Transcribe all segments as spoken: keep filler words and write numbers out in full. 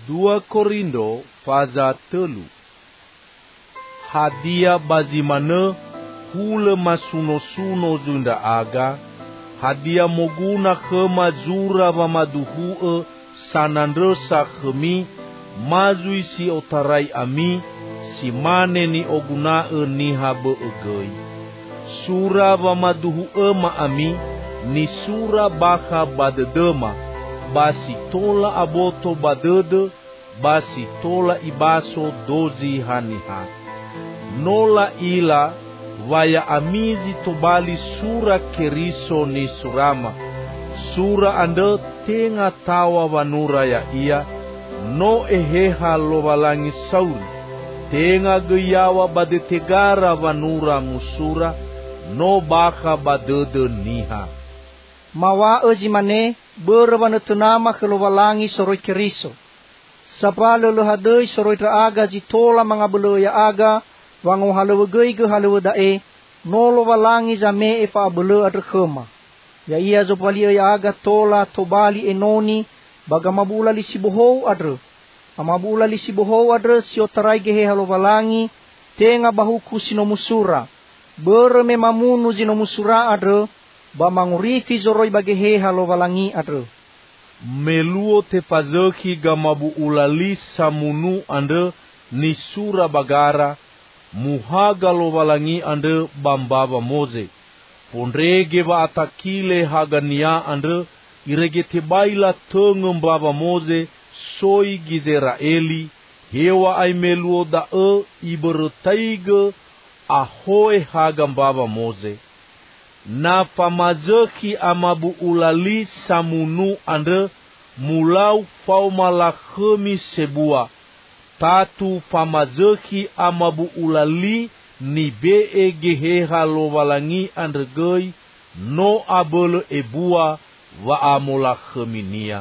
Dua Korindo faza telu. Hadia bazimane hule masuno-suno zunda aga. Hadia moguna khema zura wa maduhue sanandresa khemi. Mazui si otarai ami. Si mane ni ogunae ni habe egei. Sura wa maduhue ma ami. Ni sura baka badedema. Basi tola aboto badede. Basi tola ibaso dozi haniha. Nola ila vaya amizi tobali sura keriso ni surama. Sura ande tenga tawa vanura ya ia. No eheha lovalangi sauri. Tenga geyawa badetegara vanura musura. No baka badede niha. Mawa ejimane berwana tunama kelovalangi soroi keriso. Sapa lelohadei soroi aga jitola mga belo ya aga. Wango halawa gei ge halawa dae. Nolo valangi zame e fa belo adre khema. Ya ia zopali ya aga tola tobali enoni. Baga mabula li sibohou adre. Amabula li sibohou adre siotarai gehe halo valangi. Tenga bahuku sinomusura. Bereme mamunu zinomusura adre. Ba mangurifi zoroi bagehe halo valangi adre. Meluo te pazeki gamabu ulali samunu ande ni sura bagara. Muhaga lo valangi ande bambava moze. Pondrege va atakile haganiya ande. Irege te baila tengem bava moze. Soi gizeraeli. Hewa ai meluo da e iberetaige. Ahoe hagambava moze. Na famazeki amabu ulali samunu ande mulau faumala khemi sebua. Tatu famazeki amabu ulali ni be geheha lovalangi ande gei no abele ebua va amola kheminia.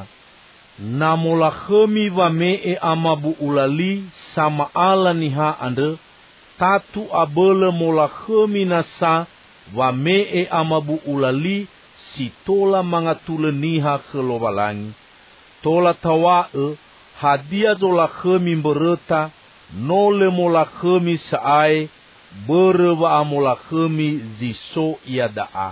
Na mola khemi va me e amabu ulali sama ala niha ande. Tatu abele mola khemi nasa. Wa me e amabu ulali si tola mga tuleniha kelovalangi. Tola tawae hadia zola khemi bereta no le mola khemi saai bere wa amola khemi ziso ia daa.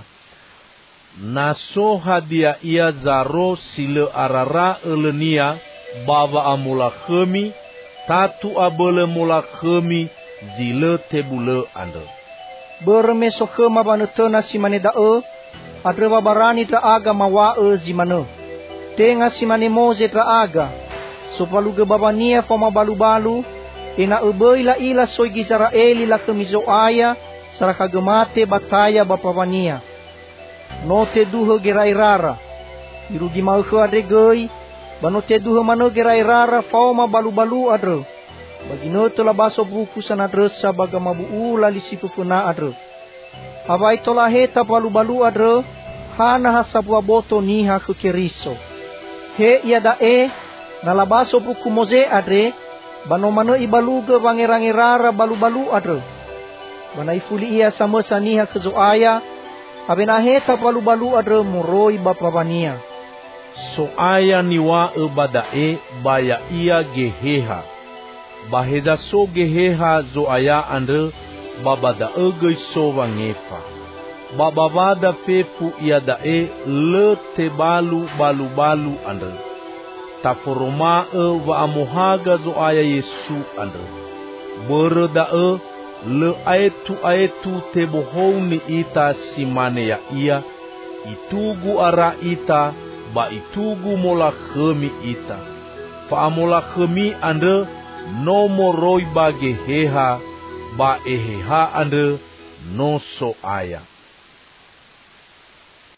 Naso hadia ia zaro sile arara elenia bava amola khemi tatu abele mola khemi zile tebule ande. Bermeso khema banetena simane dae. Adrewa barani tra aga mawae zimane. Tenga simane moze tra aga. Sopaluge babania fama balu-balu. Ina ebei la ila soi gizaraeli la kemizo aya. Saraka gemate bataya bapavania. No te duhe gerai rara. Irugi mauhe adre gei. Bano te duhe mane gerai rara fama balu-balu adre. Bagino tola baso buku sana dresa baga mabu ula lisi pupuna adre. Awai tola heta balu-balu adre. Hana hasabua boto niha kekeriso. He ia dae. Nalabaso buku moze adre. Bano mano ibaluge wangerangi rara balu-balu adre. Bana ifuli ia samesa niha kezoaya. Abena heta balu-balu adre muroi bapavania. So aya niwa ebadae baya ia geheha. Baheda so geheha zo aya ande babada egei so wangefa. Babavada pepu ia dae le te balu balu balu ande. Taforoma e wa amohaga zo aya Yesu ande. Bere dae le aetu aetu te bohouni ita simane ya ia. Itugu ara ita ba itugu mola khemi ita. Fa amola khemi ande. No moroi ba geheha ba eheha ande no so aya.